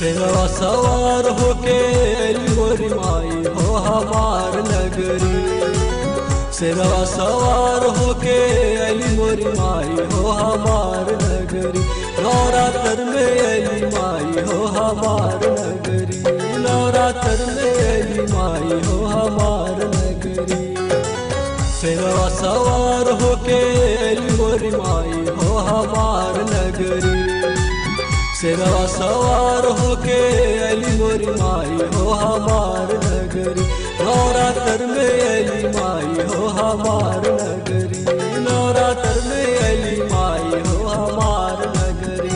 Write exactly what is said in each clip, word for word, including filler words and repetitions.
शेरवा सवार होके अली मोरी माई हो हमार नगरी। शेरवा सवार होके अली मोरी माई हो हमार नगरी। नवरात्र में अली माई हो हमार नगरी। नवरात्र में अली माई हो हमार नगरी। शेरवा सवार होके अली मोरी माई हो हमार नगरी। शेरवा सवार होके अली मोरी माई हो हमार नगरी। नवरात्र में अली माई हो हमार नगरी। नवरात्र में अली माई हो हमार नगरी।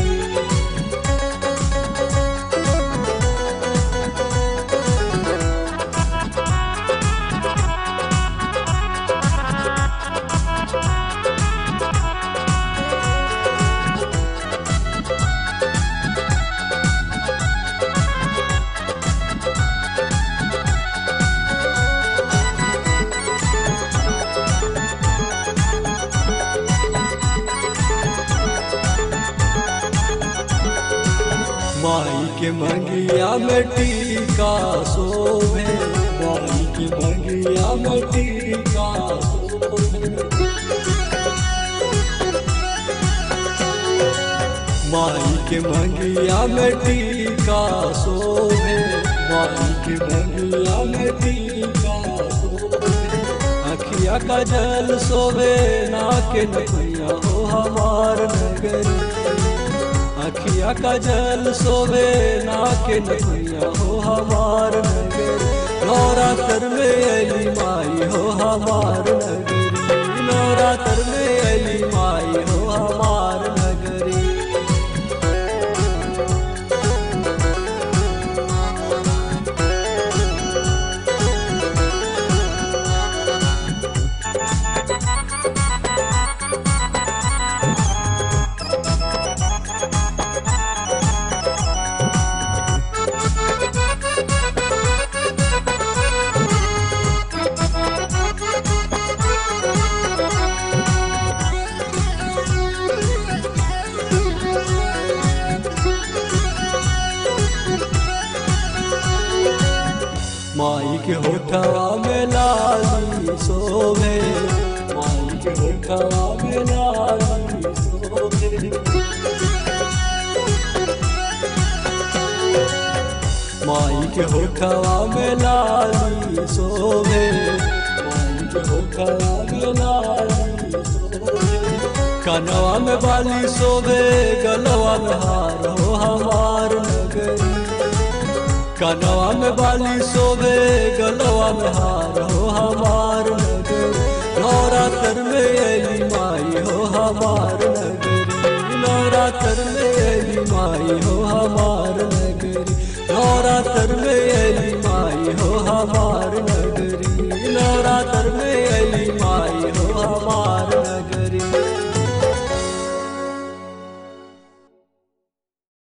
माई के मंगिया में टीका शोभे। माई के मंगिया में टीका शोभे। माई के मंगिया में टीका शोभे। माई के मंगिया में टीका शोभे। अखिया का जल शोभे नाके नैया हो हमार नगरी। अखिया का जल शोभे नाके नैया हो हमार नगरी। नवरात्र में अली माई हो हमार नगरी। नवरात्र में अली माई हो हमार नगरी। माई के होठवा में लाली शोभे। माई के होठवा में लाली शोभे। माई के होठवा में लाली शोभे। माई के होठवा में लाली शोभे। कनवा में बाली शोभे गलवा में हार हो हमार नगरी। कनवा में बाली शोभे गलवा में हार हो हमार नगरी। नवरात्र में अली माई हो हमार नगरी। नवरात्र में अली माई हो हमार नगरी। नवरात्र में अली माई हो हमार नगरी।